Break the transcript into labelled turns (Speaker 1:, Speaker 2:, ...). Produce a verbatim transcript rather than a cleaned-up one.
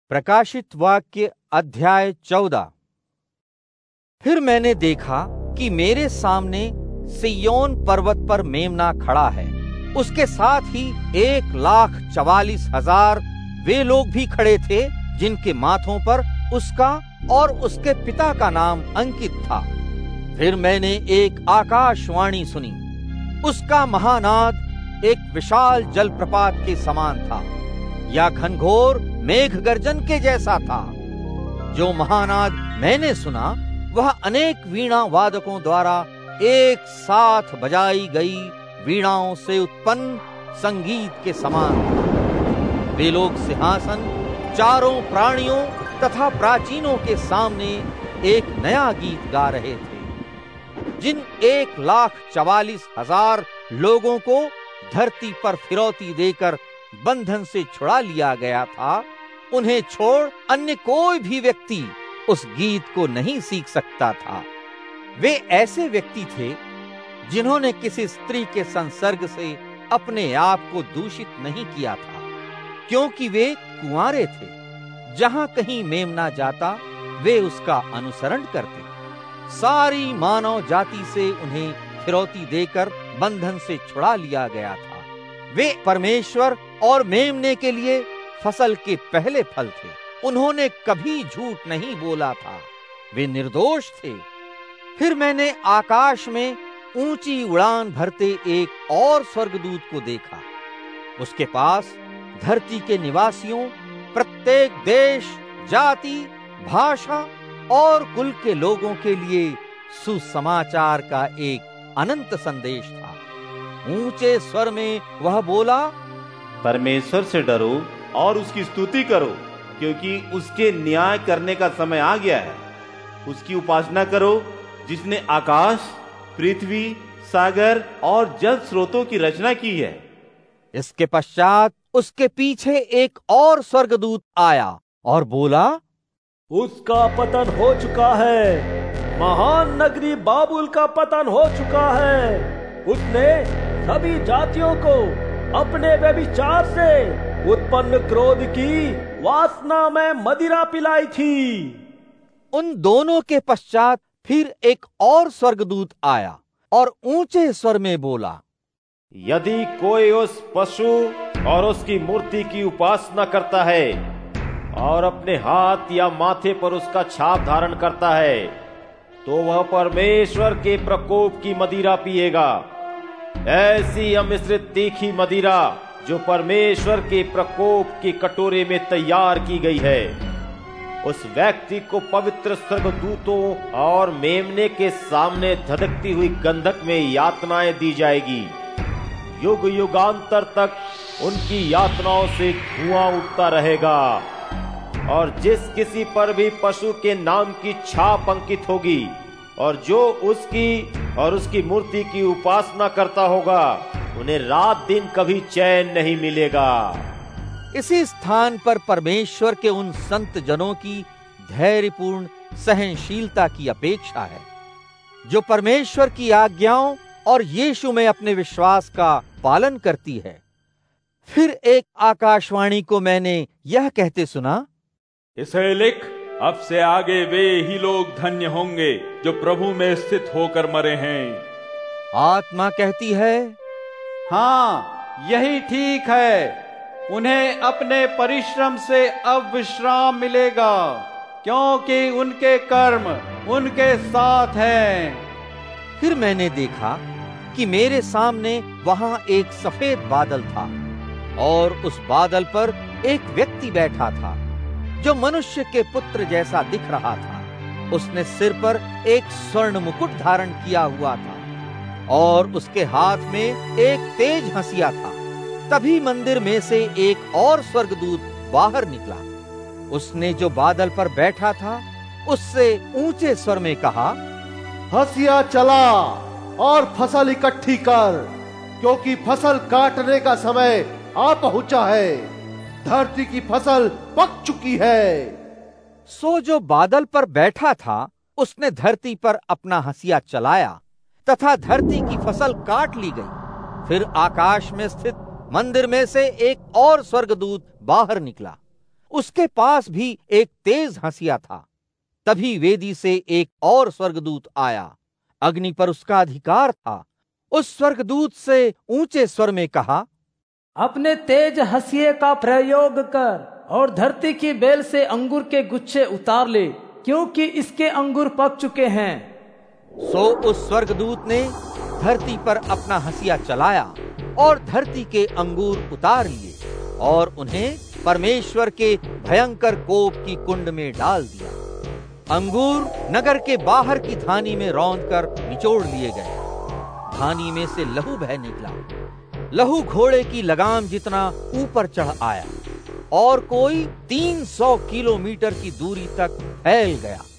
Speaker 1: प्रकाशित वाक्य अध्याय चौदह। फिर मैंने देखा कि मेरे सामने सिय्योन पर्वत पर मेम्ना खड़ा है, उसके साथ ही एक लाख चवालीस हजार वे लोग भी खड़े थे जिनके माथों पर उसका और उसके पिता का नाम अंकित था। फिर मैंने एक आकाशवाणी सुनी, उसका महानाद एक विशाल जलप्रपात के समान था या घनघोर मेघ गर्जन के जैसा था। जो महानाद मैंने सुना वह अनेक वीणा वादकों द्वारा एक साथ बजाई गई वीणाओं से उत्पन्न संगीत के समान था। वे लोग सिंहासन, चारों प्राणियों तथा प्राचीनों के सामने एक नया गीत गा रहे थे। जिन एक लाख चवालीस हजार लोगों को धरती पर फिरौती देकर बंधन से छुड़ा लिया गया था, उन्हें छोड़ अन्य कोई भी व्यक्ति उस गीत को नहीं सीख सकता था। वे ऐसे व्यक्ति थे जिन्होंने किसी स्त्री के संसर्ग से अपने आप को दूषित नहीं किया था, क्योंकि वे कुंवारे थे। जहां कहीं मेम्ना जाता वे उसका अनुसरण करते। सारी मानव जाति से उन्हें फिरौती देकर बंधन से छुड़ा लिया गया था। वे परमेश्वर और मेम्ने के लिए फसल के पहले फल थे। उन्होंने कभी झूठ नहीं बोला था, वे निर्दोष थे। फिर मैंने आकाश में ऊंची उड़ान भरते एक और स्वर्गदूत को देखा। उसके पास धरती के निवासियों, प्रत्येक देश, जाति, भाषा और कुल के लोगों के लिए सुसमाचार का एक अनंत संदेश था। ऊंचे स्वर में वह बोला,
Speaker 2: परमेश्वर से डरो और उसकी स्तुति करो, क्योंकि उसके न्याय करने का समय आ गया है। उसकी उपासना करो जिसने आकाश, पृथ्वी, सागर और जल स्रोतों की रचना की है।
Speaker 1: इसके पश्चात उसके पीछे एक और स्वर्गदूत आया और बोला,
Speaker 3: उसका पतन हो चुका है, महान नगरी बाबुल का पतन हो चुका है। उसने सभी जातियों को अपने व्यभिचार से उत्पन्न क्रोध की वासना में मदिरा पिलाई थी।
Speaker 1: उन दोनों के पश्चात फिर एक और स्वर्गदूत आया और ऊंचे स्वर में बोला,
Speaker 4: यदि कोई उस पशु और उसकी मूर्ति की उपासना करता है और अपने हाथ या माथे पर उसका छाप धारण करता है, तो वह परमेश्वर के प्रकोप की मदिरा पिएगा, ऐसी अमिश्रित तीखी मदिरा जो परमेश्वर के प्रकोप के कटोरे में तैयार की गई है। उस व्यक्ति को पवित्र स्वर्गदूतों और मेम्ने के सामने धधकती हुई गंधक में यातनाएं दी जाएगी। युग युगांतर तक उनकी यातनाओं से धुआं उठता रहेगा। और जिस किसी पर भी पशु के नाम की छाप अंकित होगी और जो उसकी और उसकी मूर्ति की उपासना करता होगा, उन्हें रात दिन कभी चैन नहीं मिलेगा।
Speaker 1: इसी स्थान पर परमेश्वर के उन संत जनों की धैर्यपूर्ण सहनशीलता की अपेक्षा है, जो परमेश्वर की आज्ञाओं और यीशु में अपने विश्वास का पालन करती है। फिर एक आकाशवाणी को मैंने यह कहते सुना,
Speaker 5: इसे लिख, अब से आगे वे ही लोग धन्य होंगे जो प्रभु में स्थित होकर मरे हैं।
Speaker 1: आत्मा कहती है,
Speaker 6: हाँ, यही ठीक है। उन्हें अपने परिश्रम से अब विश्राम मिलेगा, क्योंकि उनके कर्म उनके साथ हैं।
Speaker 1: फिर मैंने देखा कि मेरे सामने वहां एक सफेद बादल था और उस बादल पर एक व्यक्ति बैठा था जो मनुष्य के पुत्र जैसा दिख रहा था। उसने सिर पर एक स्वर्ण मुकुट धारण किया हुआ था और उसके हाथ में एक तेज हंसिया था। तभी मंदिर में से एक और स्वर्गदूत बाहर निकला। उसने जो बादल पर बैठा था उससे ऊंचे स्वर में कहा,
Speaker 7: हंसिया चला और फसल इकट्ठी कर, क्योंकि फसल काटने का समय आ पहुंचा है। धरती की फसल पक चुकी है।
Speaker 1: सो जो बादल पर बैठा था उसने धरती पर अपना हंसिया चलाया तथा धरती की फसल काट ली गई। फिर आकाश में स्थित मंदिर में से एक और स्वर्गदूत बाहर निकला। उसके पास भी एक तेज हंसिया था। तभी वेदी से एक और स्वर्गदूत आया। अग्नि पर उसका अधिकार था। उस स्वर्गदूत से ऊंचे स्वर में कहा,
Speaker 3: अपने तेज हंसिए का प्रयोग कर और धरती की बेल से अंगूर के गुच्छे उतार ले, क्योंकि इसके अंगूर पक चुके हैं।
Speaker 1: सो उस स्वर्गदूत ने धरती पर अपना हंसिया चलाया और धरती के अंगूर उतार लिए और उन्हें परमेश्वर के भयंकर कोप की कुंड में डाल दिया। अंगूर नगर के बाहर की धानी में रौंदकर निचोड़ लिए गए। धानी में से लहू बह निकला। लहू घोड़े की लगाम जितना ऊपर चढ़ आया और कोई तीन सौ किलोमीटर की दूरी तक फैल गया।